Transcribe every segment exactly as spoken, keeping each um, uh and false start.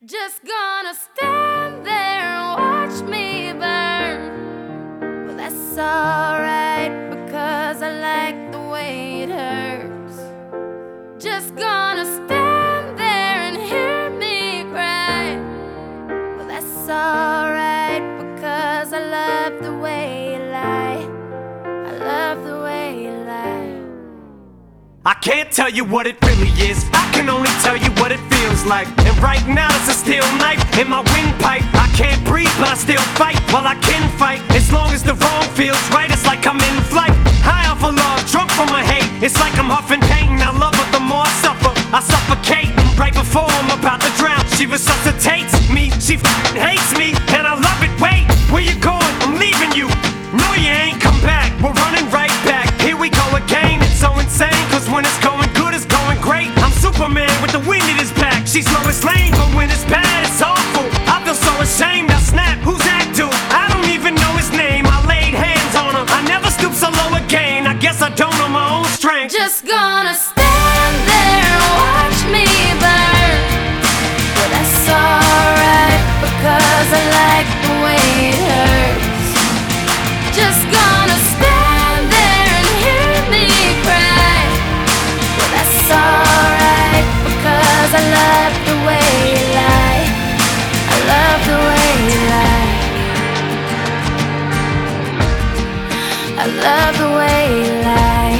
Just gonna stand there and watch me burn. Well, that's alright because I like the way it hurts. Just gonna stand there and hear me cry. Well, that's alright because I love the way you lie. I love the way you lie. I can't tell you what it really is, I can only tell you what it feels like. And right now it's a steel knife in my windpipe. I can't breathe but I still fight, while I can fight. As long as the wrong feels right, it's like I'm in flight. High off of love, drunk from my hate. It's like I'm huffing pain, I love her the more I suffer. I suffocate, right before I'm about to drown. She resuscitates me, she f***ing hates me, and I love it. Wait, where you going? I'm leaving you. No, you ain't come back, we're running right back. Here we go again, it's so insane. Cause when it's going good, it's going great. I'm Superman with the wind in his back. She's Lois Lane, but when it's bad, it's awful. I feel so ashamed, I snap, who's that dude? I don't even know his name, I laid hands on him. I never stoop so low again, I guess I don't know my own strength. Just gonna stand there and watch me burn. Well, that's alright because I like the way it hurts. Just gonna stand there and hear me cry. Well, that's alright because I love the way you lie. I love the way you lie. I love the way you lie.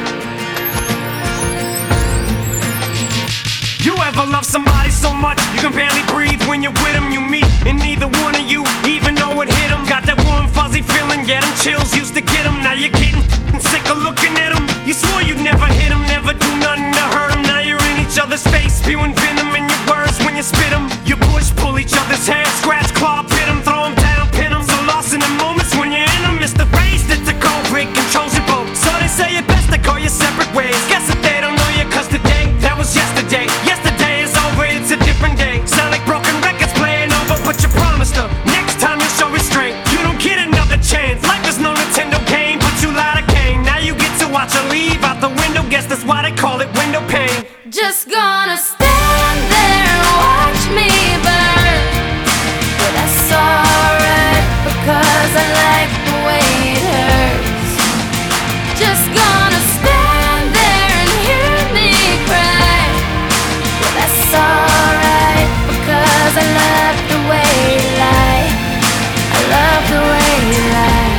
You ever love somebody so much you can barely breathe when you're with them? You meet and neither one of you even know it hit them. Got that warm fuzzy feeling, yeah, them chills used to get them. Now you're getting f***ing sick of looking at them. You swore you'd never hit them, never do nothing to hurt them. Now you're in each other's face, spewing venom in your words when you spit them. You push, pull each other's hair, scratch, claw, pit them, throw them down, pin them. So lost in the moments when you're in them, it's the race that's the cold break controls your boat. So they say it best to go your separate ways. Guess that they don't know you cause today, that was yesterday. Yesterday is over, it's a different day. Sound like broken records playing over, but you promised her next time you'll show restraint. You don't get another chance, life is no Nintendo game, but you lied again. Now you get to watch her leave out the window, guess that's why they call it window pane. Just gonna stand there and watch me burn. But that's alright because I like the way it hurts. Just gonna stand there and hear me cry. But that's alright because I love the way you lie. I love the way you lie.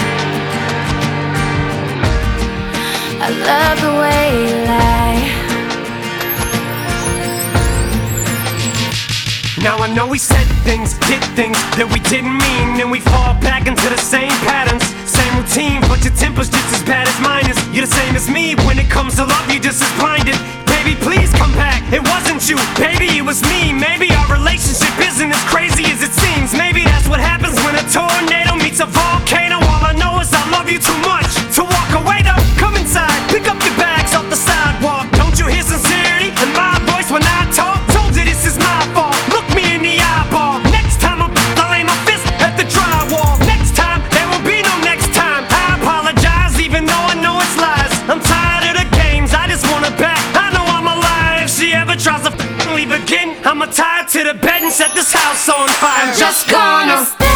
I love the way you lie. Now I know we said things, did things that we didn't mean, and we fall back into the same patterns, same routine, but your temper's just as bad as mine is. You're the same as me, when it comes to love, you're just as blinded. Baby, please come back, it wasn't you, baby, it was me. Maybe our relationship isn't as crazy as it seems. Maybe that's what happens when a tornado meets a volcano. All I know is I love you too much to walk away though. Come inside, pick up your bags off the sidewalk. Don't you hear sincerity in my voice when I talk? Told you this is my fault, look me in the eyeball. Next time I'm I'll aim my fist at the drywall. Next time, there will be no next time. I apologize even though I know it's lies. I'm tired of the games, I just want her back. I know I'm alive, if she ever tries to f***ing leave again, I'ma tie her to the bed and set this house on fire. I'm Just gonna stay